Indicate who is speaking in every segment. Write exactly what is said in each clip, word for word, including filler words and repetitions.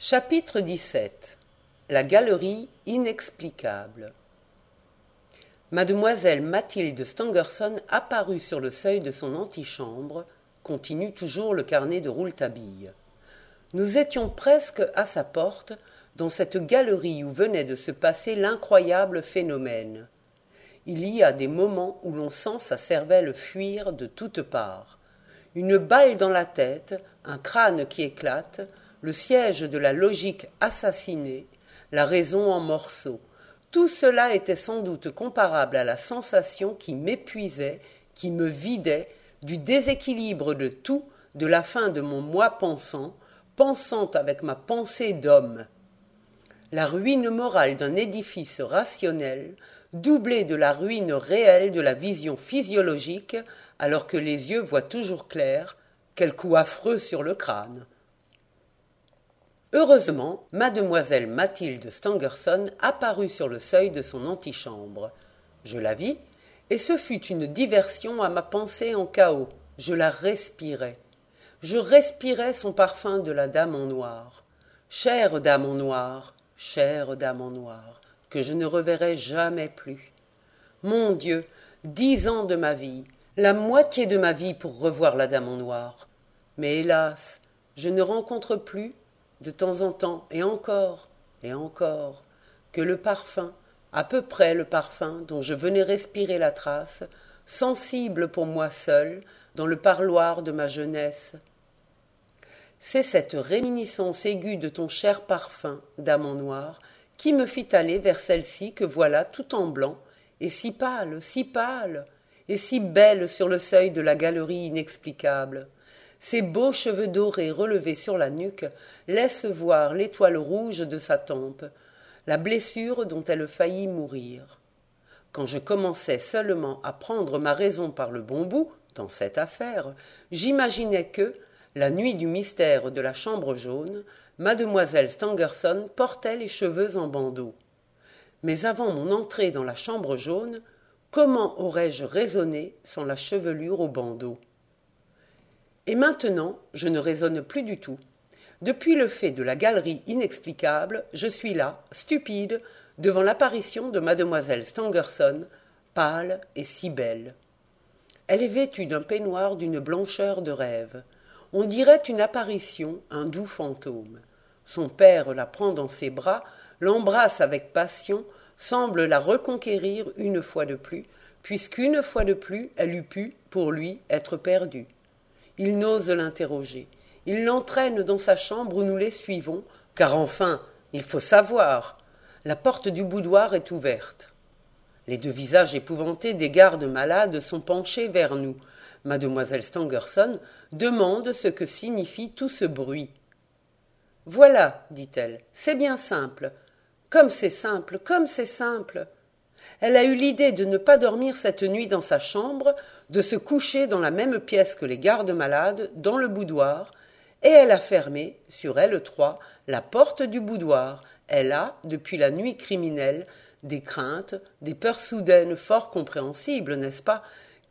Speaker 1: Chapitre dix-sept. La galerie inexplicable. Mademoiselle Mathilde Stangerson apparut sur le seuil de son antichambre, continue toujours le carnet de Rouletabille. Nous étions presque à sa porte, dans cette galerie où venait de se passer l'incroyable phénomène. Il y a des moments où l'on sent sa cervelle fuir de toutes parts. Une balle dans la tête, un crâne qui éclate, le siège de la logique assassiné, la raison en morceaux. Tout cela était sans doute comparable à la sensation qui m'épuisait, qui me vidait, du déséquilibre de tout, de la fin de mon moi pensant, pensant avec ma pensée d'homme. La ruine morale d'un édifice rationnel, doublée de la ruine réelle de la vision physiologique, alors que les yeux voient toujours clair, quel coup affreux sur le crâne. Heureusement, mademoiselle Mathilde Stangerson apparut sur le seuil de son antichambre. Je la vis, et ce fut une diversion à ma pensée en chaos. Je la respirais. Je respirais son parfum de la dame en noir. Chère dame en noir, chère dame en noir, que je ne reverrai jamais plus. Mon Dieu, dix ans de ma vie, la moitié de ma vie pour revoir la dame en noir. Mais hélas, je ne rencontre plus, de temps en temps, et encore, et encore, que le parfum, à peu près le parfum dont je venais respirer la trace, sensible pour moi seul, dans le parloir de ma jeunesse. C'est cette réminiscence aiguë de ton cher parfum, dame en noir, qui me fit aller vers celle-ci que voilà tout en blanc, et si pâle, si pâle, et si belle sur le seuil de la galerie inexplicable. Ses beaux cheveux dorés relevés sur la nuque laissent voir l'étoile rouge de sa tempe, la blessure dont elle faillit mourir. Quand je commençais seulement à prendre ma raison par le bon bout, dans cette affaire, j'imaginais que, la nuit du mystère de la chambre jaune, mademoiselle Stangerson portait les cheveux en bandeau. Mais avant mon entrée dans la chambre jaune, comment aurais-je raisonné sans la chevelure au bandeau ? Et maintenant, je ne raisonne plus du tout. Depuis le fait de la galerie inexplicable, je suis là, stupide, devant l'apparition de mademoiselle Stangerson, pâle et si belle. Elle est vêtue d'un peignoir d'une blancheur de rêve. On dirait une apparition, un doux fantôme. Son père la prend dans ses bras, l'embrasse avec passion, semble la reconquérir une fois de plus, puisqu'une fois de plus elle eût pu, pour lui, être perdue. Il n'ose l'interroger. Il l'entraîne dans sa chambre où nous les suivons, car enfin, il faut savoir, la porte du boudoir est ouverte. Les deux visages épouvantés des gardes malades sont penchés vers nous. Mademoiselle Stangerson demande ce que signifie tout ce bruit. « Voilà, dit-elle, c'est bien simple. Comme c'est simple, comme c'est simple. » Elle a eu l'idée de ne pas dormir cette nuit dans sa chambre, de se coucher dans la même pièce que les gardes-malades, dans le boudoir, et elle a fermé, sur elle trois, la porte du boudoir. Elle a, depuis la nuit criminelle, des craintes, des peurs soudaines fort compréhensibles, n'est-ce pas ?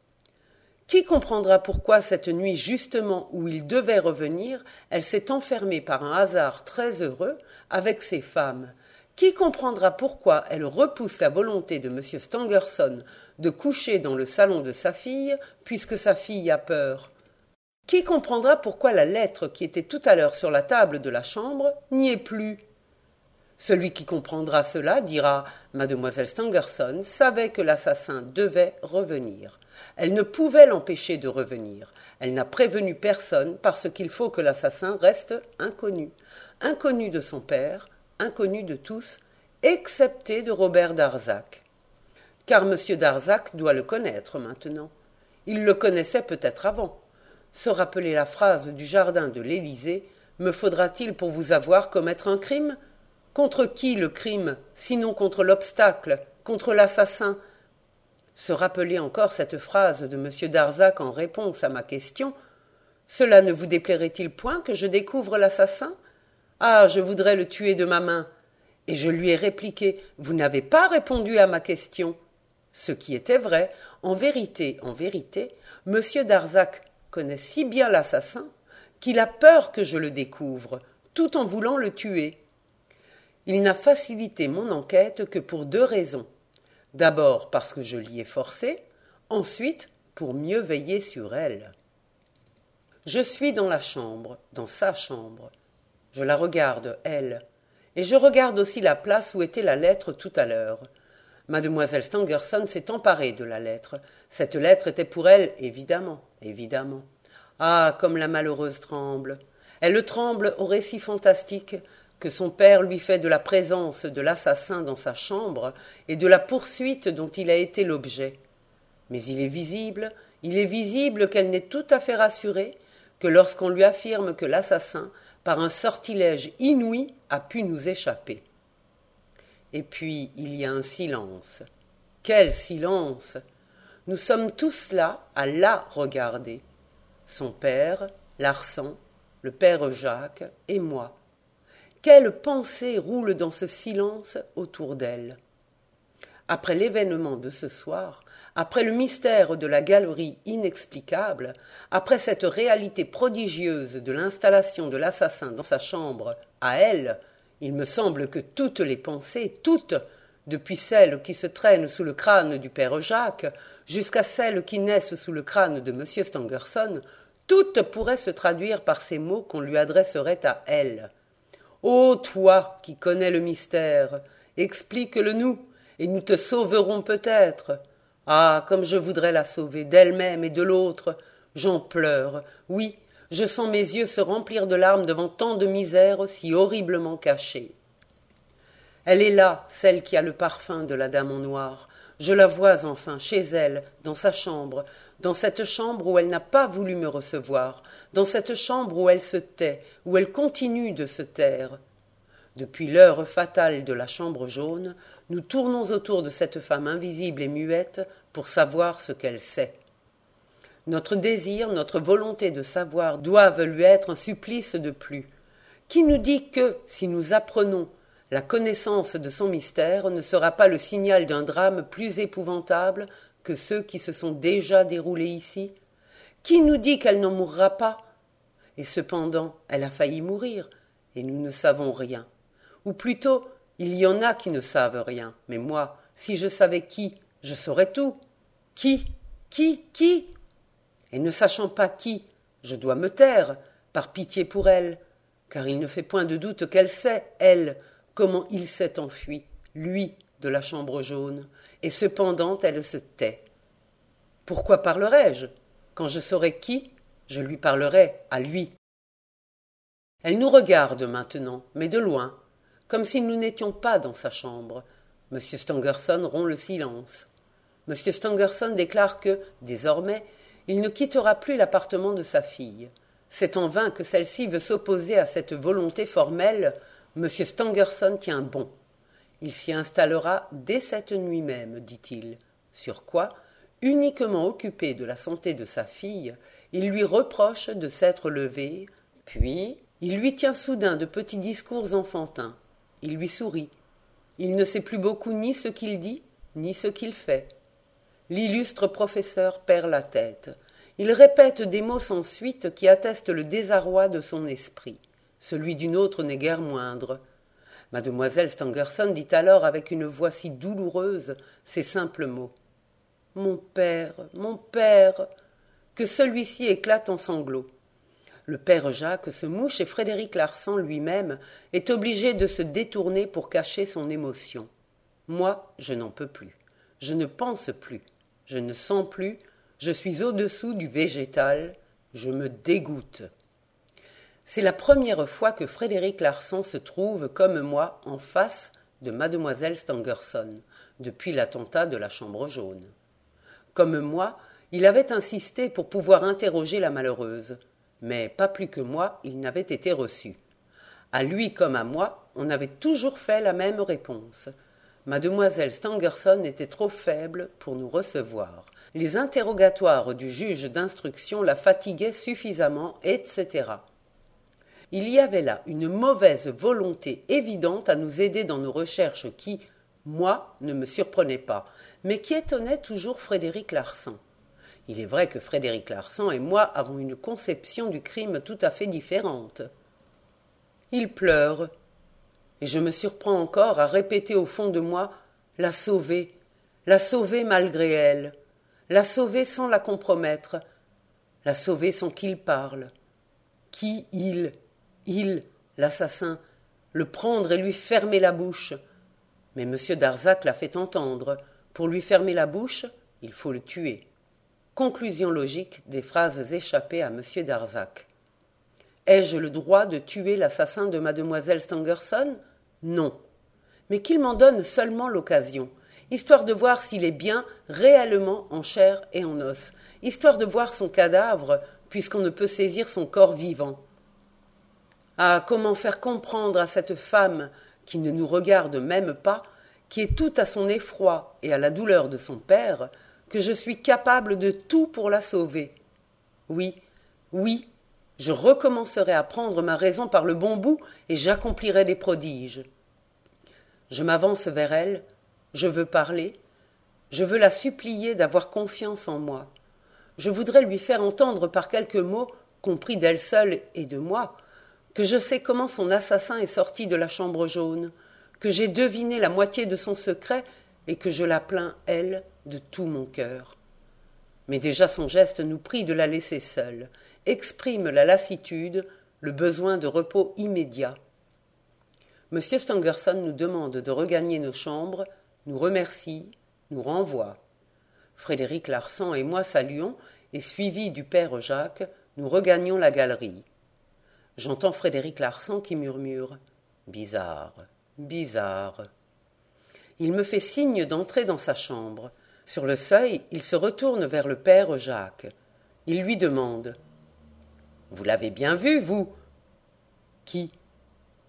Speaker 1: Qui comprendra pourquoi cette nuit justement où il devait revenir, elle s'est enfermée par un hasard très heureux avec ses femmes ? Qui comprendra pourquoi elle repousse la volonté de M. Stangerson de coucher dans le salon de sa fille, puisque sa fille a peur ? Qui comprendra pourquoi la lettre qui était tout à l'heure sur la table de la chambre n'y est plus ? Celui qui comprendra cela dira « Mademoiselle Stangerson savait que l'assassin devait revenir. Elle ne pouvait l'empêcher de revenir. Elle n'a prévenu personne parce qu'il faut que l'assassin reste inconnu. Inconnu de son père, inconnu de tous, excepté de Robert Darzac. Car M. Darzac doit le connaître maintenant. Il le connaissait peut-être avant. Se rappeler la phrase du jardin de l'Élysée, « Me faudra-t-il pour vous avoir commettre un crime ?» Contre qui le crime, sinon contre l'obstacle, contre l'assassin ? Se rappeler encore cette phrase de M. Darzac en réponse à ma question, « Cela ne vous déplairait-il point que je découvre l'assassin ? Ah, je voudrais le tuer de ma main. » Et je lui ai répliqué, « Vous n'avez pas répondu à ma question. » Ce qui était vrai. En vérité, en vérité, M. Darzac connaît si bien l'assassin qu'il a peur que je le découvre, tout en voulant le tuer. Il n'a facilité mon enquête que pour deux raisons. D'abord parce que je l'y ai forcé, ensuite pour mieux veiller sur elle. Je suis dans la chambre, dans sa chambre. Je la regarde, elle, et je regarde aussi la place où était la lettre tout à l'heure. Mademoiselle Stangerson s'est emparée de la lettre. Cette lettre était pour elle, évidemment, évidemment. Ah, comme la malheureuse tremble. Elle tremble au récit fantastique que son père lui fait de la présence de l'assassin dans sa chambre et de la poursuite dont il a été l'objet. Mais il est visible, il est visible qu'elle n'est tout à fait rassurée que lorsqu'on lui affirme que l'assassin, par un sortilège inouï, a pu nous échapper. Et puis il y a un silence. Quel silence! Nous sommes tous là à la regarder. Son père, Larsan, le père Jacques et moi. Quelle pensée roule dans ce silence autour d'elle? Après l'événement de ce soir, après le mystère de la galerie inexplicable, après cette réalité prodigieuse de l'installation de l'assassin dans sa chambre, à elle, il me semble que toutes les pensées, toutes, depuis celles qui se traînent sous le crâne du père Jacques, jusqu'à celles qui naissent sous le crâne de M. Stangerson, toutes pourraient se traduire par ces mots qu'on lui adresserait à elle. « Ô toi qui connais le mystère, explique-le nous, et nous te sauverons peut-être. Ah, comme je voudrais la sauver d'elle-même et de l'autre. J'en pleure, oui, je sens mes yeux se remplir de larmes devant tant de misères si horriblement cachées. Elle est là, celle qui a le parfum de la dame en noir. Je la vois enfin, chez elle, dans sa chambre, dans cette chambre où elle n'a pas voulu me recevoir, dans cette chambre où elle se tait, où elle continue de se taire. Depuis l'heure fatale de la chambre jaune, nous tournons autour de cette femme invisible et muette pour savoir ce qu'elle sait. Notre désir, notre volonté de savoir doivent lui être un supplice de plus. Qui nous dit que, si nous apprenons la connaissance de son mystère, ne sera pas le signal d'un drame plus épouvantable que ceux qui se sont déjà déroulés ici? Qui nous dit qu'elle n'en mourra pas? Et cependant, elle a failli mourir, et nous ne savons rien. Ou plutôt, il y en a qui ne savent rien, mais moi, si je savais qui, je saurais tout. Qui? Qui? Qui? Et ne sachant pas qui, je dois me taire, par pitié pour elle, car il ne fait point de doute qu'elle sait, elle, comment il s'est enfui, lui, de la chambre jaune, et cependant elle se tait. Pourquoi parlerais-je? Quand je saurais qui, je lui parlerai à lui. Elle nous regarde maintenant, mais de loin, comme si nous n'étions pas dans sa chambre. M. Stangerson rompt le silence. M. Stangerson déclare que, désormais, il ne quittera plus l'appartement de sa fille. C'est en vain que celle-ci veut s'opposer à cette volonté formelle. M. Stangerson tient bon. Il s'y installera dès cette nuit même, dit-il. Sur quoi, uniquement occupé de la santé de sa fille, il lui reproche de s'être levé, puis il lui tient soudain de petits discours enfantins. Il lui sourit. Il ne sait plus beaucoup ni ce qu'il dit, ni ce qu'il fait. L'illustre professeur perd la tête. Il répète des mots sans suite qui attestent le désarroi de son esprit. Celui d'une autre n'est guère moindre. Mademoiselle Stangerson dit alors avec une voix si douloureuse ces simples mots. « Mon père, mon père !» que celui-ci éclate en sanglots. Le père Jacques se mouche et Frédéric Larsan lui-même est obligé de se détourner pour cacher son émotion. Moi, je n'en peux plus. Je ne pense plus. Je ne sens plus. Je suis au-dessous du végétal. Je me dégoûte. C'est la première fois que Frédéric Larsan se trouve, comme moi, en face de mademoiselle Stangerson, depuis l'attentat de la chambre jaune. Comme moi, il avait insisté pour pouvoir interroger la malheureuse, mais pas plus que moi, il n'avait été reçu. À lui comme à moi, on avait toujours fait la même réponse. Mademoiselle Stangerson était trop faible pour nous recevoir. Les interrogatoires du juge d'instruction la fatiguaient suffisamment, et cetera. Il y avait là une mauvaise volonté évidente à nous aider dans nos recherches qui, moi, ne me surprenait pas, mais qui étonnait toujours Frédéric Larsan. Il est vrai que Frédéric Larsan et moi avons une conception du crime tout à fait différente. Il pleure, et je me surprends encore à répéter au fond de moi « la sauver, la sauver malgré elle, la sauver sans la compromettre, la sauver sans qu'il parle. Qui il, il, l'assassin, le prendre et lui fermer la bouche. Mais M. Darzac l'a fait entendre. Pour lui fermer la bouche, il faut le tuer. » Conclusion logique des phrases échappées à M. Darzac. Ai-je le droit de tuer l'assassin de mademoiselle Stangerson ? Non. Mais qu'il m'en donne seulement l'occasion, histoire de voir s'il est bien réellement en chair et en os, histoire de voir son cadavre, puisqu'on ne peut saisir son corps vivant. Ah, comment faire comprendre à cette femme, qui ne nous regarde même pas, qui est toute à son effroi et à la douleur de son père, que je suis capable de tout pour la sauver. Oui, oui, je recommencerai à prendre ma raison par le bon bout et j'accomplirai des prodiges. Je m'avance vers elle, je veux parler, je veux la supplier d'avoir confiance en moi. Je voudrais lui faire entendre par quelques mots, compris d'elle seule et de moi, que je sais comment son assassin est sorti de la chambre jaune, que j'ai deviné la moitié de son secret et que je la plains, elle, de tout mon cœur. Mais déjà son geste nous prie de la laisser seule, exprime la lassitude, le besoin de repos immédiat. M. Stangerson nous demande de regagner nos chambres, nous remercie, nous renvoie. Frédéric Larsan et moi saluons, et suivis du père Jacques, nous regagnons la galerie. J'entends Frédéric Larsan qui murmure « Bizarre, bizarre ». Il me fait signe d'entrer dans sa chambre. Sur le seuil, il se retourne vers le père Jacques. Il lui demande « Vous l'avez bien vu, vous ?»« Qui ?»« L'homme. »«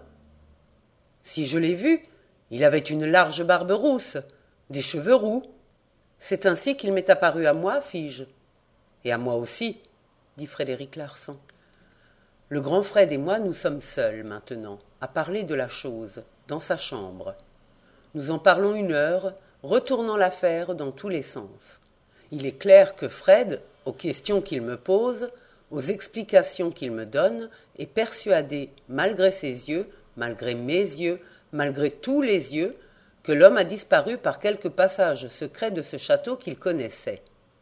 Speaker 1: Si je l'ai vu, il avait une large barbe rousse, des cheveux roux. C'est ainsi qu'il m'est apparu à moi, fis-je. »« Et à moi aussi, » dit Frédéric Larsan. Le grand Fred et moi, nous sommes seuls maintenant, à parler de la chose, dans sa chambre. Nous en parlons une heure, retournant l'affaire dans tous les sens. Il est clair que Fred, aux questions qu'il me pose, aux explications qu'il me donne, est persuadé, malgré ses yeux, malgré mes yeux, malgré tous les yeux, que l'homme a disparu par quelque passage secret de ce château qu'il connaissait.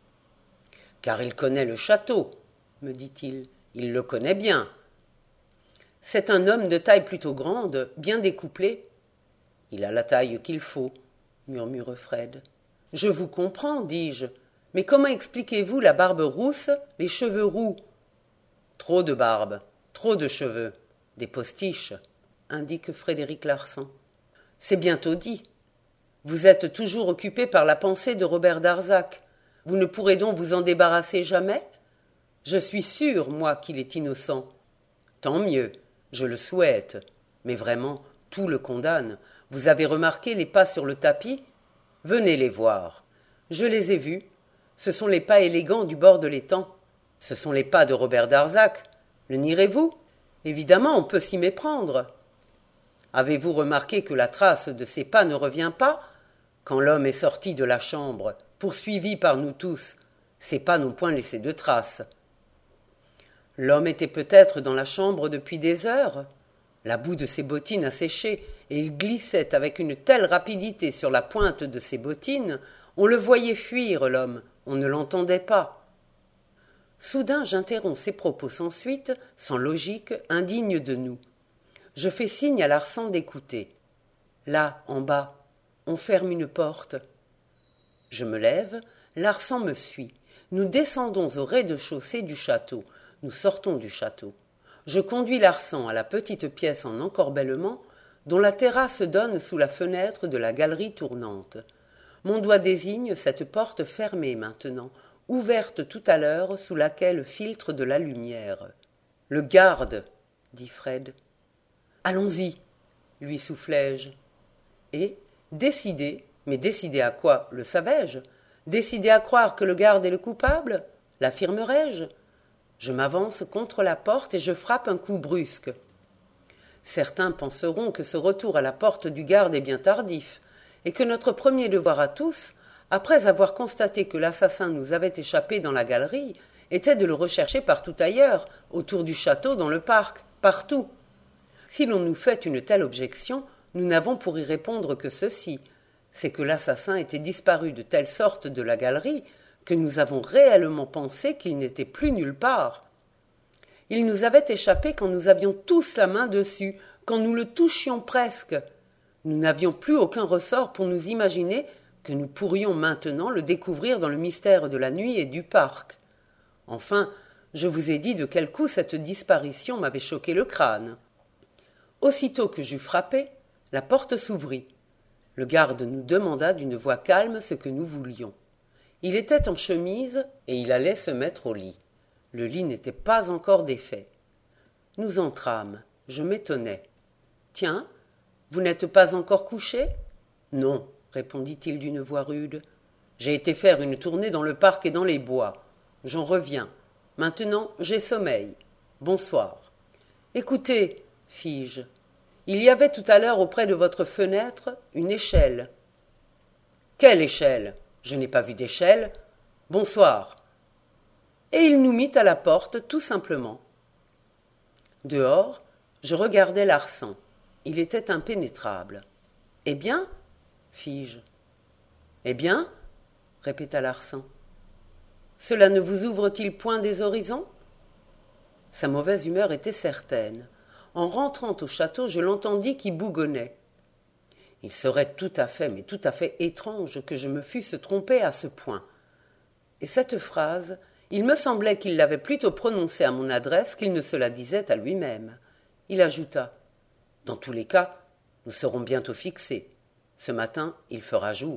Speaker 1: « Car il connaît le château, » me dit-il, « il le connaît bien. » C'est un homme de taille plutôt grande, bien découplé. « Il a la taille qu'il faut, » murmure Fred. « Je vous comprends, dis-je, mais comment expliquez-vous la barbe rousse, les cheveux roux ?»« Trop de barbe, trop de cheveux, des postiches, » indique Frédéric Larsan. « C'est bientôt dit. Vous êtes toujours occupé par la pensée de Robert Darzac. Vous ne pourrez donc vous en débarrasser jamais ? Je suis sûr, moi, qu'il est innocent. Tant mieux, je le souhaite, mais vraiment, tout le condamne. Vous avez remarqué les pas sur le tapis ? Venez les voir. Je les ai vus. Ce sont les pas élégants du bord de l'étang. Ce sont les pas de Robert Darzac. Le nierez-vous ? Évidemment, on peut s'y méprendre. Avez-vous remarqué que la trace de ces pas ne revient pas ? Quand l'homme est sorti de la chambre, poursuivi par nous tous, ces pas n'ont point laissé de traces. L'homme était peut-être dans la chambre depuis des heures. La boue de ses bottines a séché, et il glissait avec une telle rapidité sur la pointe de ses bottines, on le voyait fuir, l'homme, on ne l'entendait pas. Soudain, j'interromps ses propos sans suite, sans logique, indigne de nous. Je fais signe à Larsan d'écouter. Là, en bas, on ferme une porte. Je me lève, Larsan me suit. Nous descendons au rez-de-chaussée du château. Nous sortons du château. Je conduis Larsan à la petite pièce en encorbellement dont la terrasse donne sous la fenêtre de la galerie tournante. Mon doigt désigne cette porte fermée maintenant, ouverte tout à l'heure sous laquelle filtre de la lumière. « Le garde !» dit Fred. « Allons-y !» lui soufflai-je. Et, décidé, mais décidé à quoi, le savais-je ? Décidé à croire que le garde est le coupable ? L'affirmerai-je ? Je m'avance contre la porte et je frappe un coup brusque. Certains penseront que ce retour à la porte du garde est bien tardif, et que notre premier devoir à tous, après avoir constaté que l'assassin nous avait échappé dans la galerie, était de le rechercher partout ailleurs, autour du château, dans le parc, partout. Si l'on nous fait une telle objection, nous n'avons pour y répondre que ceci, c'est que l'assassin était disparu de telle sorte de la galerie que nous avons réellement pensé qu'il n'était plus nulle part. Il nous avait échappé quand nous avions tous la main dessus, quand nous le touchions presque. Nous n'avions plus aucun ressort pour nous imaginer que nous pourrions maintenant le découvrir dans le mystère de la nuit et du parc. Enfin, je vous ai dit de quel coup cette disparition m'avait choqué le crâne. Aussitôt que j'eus frappé, la porte s'ouvrit. Le garde nous demanda d'une voix calme ce que nous voulions. Il était en chemise et il allait se mettre au lit. Le lit n'était pas encore défait. Nous entrâmes. Je m'étonnai. « Tiens, vous n'êtes pas encore couché ?»« Non, répondit-il d'une voix rude. J'ai été faire une tournée dans le parc et dans les bois. J'en reviens. Maintenant, j'ai sommeil. Bonsoir. »« Écoutez, fis-je, il y avait tout à l'heure auprès de votre fenêtre une échelle. »« Quelle échelle ? Je n'ai pas vu d'échelle. Bonsoir. » Et il nous mit à la porte, tout simplement. Dehors, je regardais Larsan. Il était impénétrable. « Eh bien ?» fis-je. « Eh bien ?» répéta Larsan. « Cela ne vous ouvre-t-il point des horizons ?» Sa mauvaise humeur était certaine. En rentrant au château, je l'entendis qui bougonnait. Il serait tout à fait, mais tout à fait étrange que je me fusse trompé à ce point. Et cette phrase, il me semblait qu'il l'avait plutôt prononcée à mon adresse qu'il ne se la disait à lui-même. Il ajouta : « Dans tous les cas, nous serons bientôt fixés. Ce matin, il fera jour. »